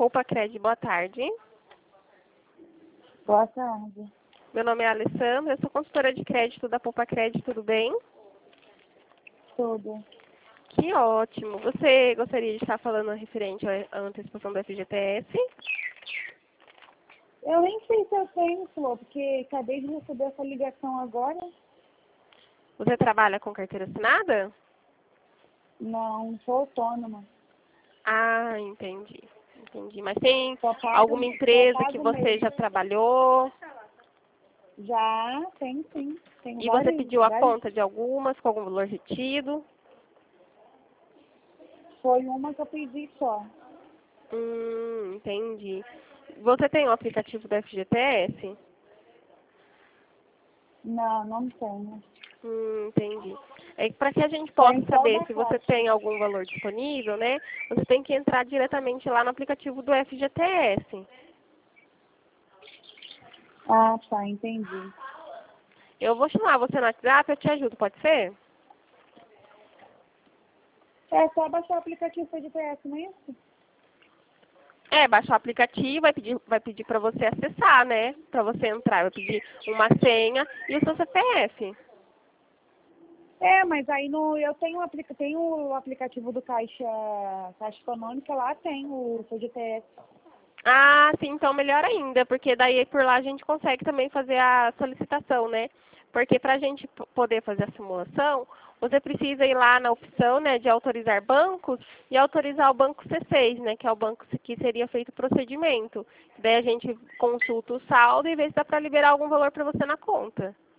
Poupa Cred, boa tarde. Boa tarde. Meu nome é Alessandra, eu sou consultora de crédito da Poupa Cred, tudo bem? Tudo. Que ótimo. Você gostaria de estar falando referente à antecipação do FGTS? Eu nem sei se eu tenho, Flor, porque acabei de receber essa ligação agora. Você trabalha com carteira assinada? Não, sou autônoma. Ah, entendi. Entendi. Mas tem Só pago, alguma só empresa que pago você mesmo. já trabalhou Já, tem sim. Tenho e você vários, pediu a vários. conta de algumas com algum valor retido? Foi uma que eu pedi só. Entendi. Você tem o aplicativo do FGTS? Não, não tenho. Entendi. É que para que a gente possa Tem só o saber da se você Caixa. tem algum valor disponível, né? Você tem que entrar diretamente lá no aplicativo do FGTS. Ah, tá, entendi. Eu vou chamar você no WhatsApp, eu te ajudo, pode ser? É só baixar o aplicativo FGTS, não é isso? É, baixar o aplicativo, vai pedir para você acessar, né? Para você entrar, vai pedir uma senha e o seu CPF. É, mas aí no, eu tenho, tenho o aplicativo do Caixa Econômica, lá tem o FGTS. Ah, sim, então melhor ainda, porque daí por lá a gente consegue também fazer a solicitação, né? Porque para a gente poder fazer a simulação, você precisa ir lá na opção, né, de autorizar bancos e autorizar o banco C6, né, que é o banco que seria feito o procedimento. Daí a gente consulta o saldo e vê se dá para liberar algum valor para você na conta.